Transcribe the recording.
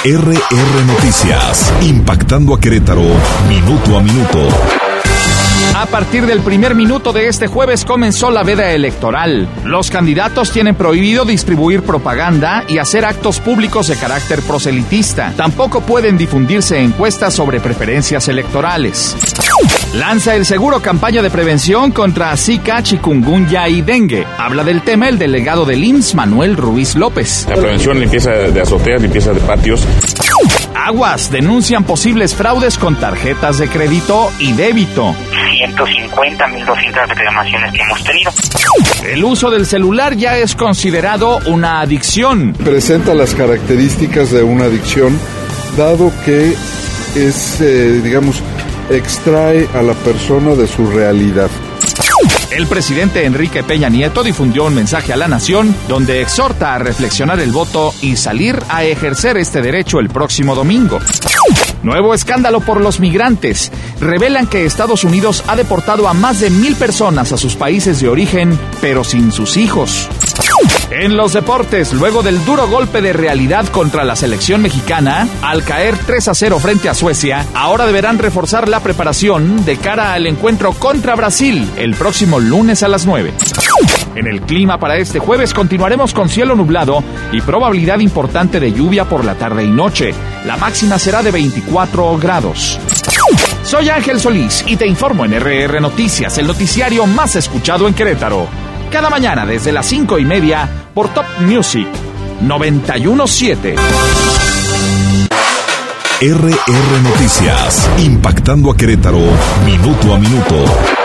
RR Noticias, impactando a Querétaro, minuto a minuto. A partir del primer minuto de este jueves comenzó la veda electoral. Los candidatos tienen prohibido distribuir propaganda y hacer actos públicos de carácter proselitista. Tampoco pueden difundirse encuestas sobre preferencias electorales. Lanza el seguro campaña de prevención contra Zika, chikungunya y dengue. Habla del tema el delegado del IMSS, Manuel Ruiz López. La prevención, limpieza de azoteas, limpieza de patios. Aguas, denuncian posibles fraudes con tarjetas de crédito y débito. 150, 1,200 reclamaciones que hemos tenido. El uso del celular ya es considerado una adicción. Presenta las características de una adicción, dado que es, extrae a la persona de su realidad. El presidente Enrique Peña Nieto difundió un mensaje a la nación donde exhorta a reflexionar el voto y salir a ejercer este derecho el próximo domingo. Nuevo escándalo por los migrantes. Revelan que Estados Unidos ha deportado a más de 1,000 personas a sus países de origen, pero sin sus hijos. En los deportes, luego del duro golpe de realidad contra la selección mexicana, al caer 3-0 frente a Suecia, ahora deberán reforzar la preparación de cara al encuentro contra Brasil el próximo lunes a las 9. En el clima para este jueves continuaremos con cielo nublado y probabilidad importante de lluvia por la tarde y noche. La máxima será de 24 grados. Soy Ángel Solís y te informo en RR Noticias, el noticiario más escuchado en Querétaro. Cada mañana desde las 5:30 por Top Music 91.7. RR Noticias, impactando a Querétaro, minuto a minuto.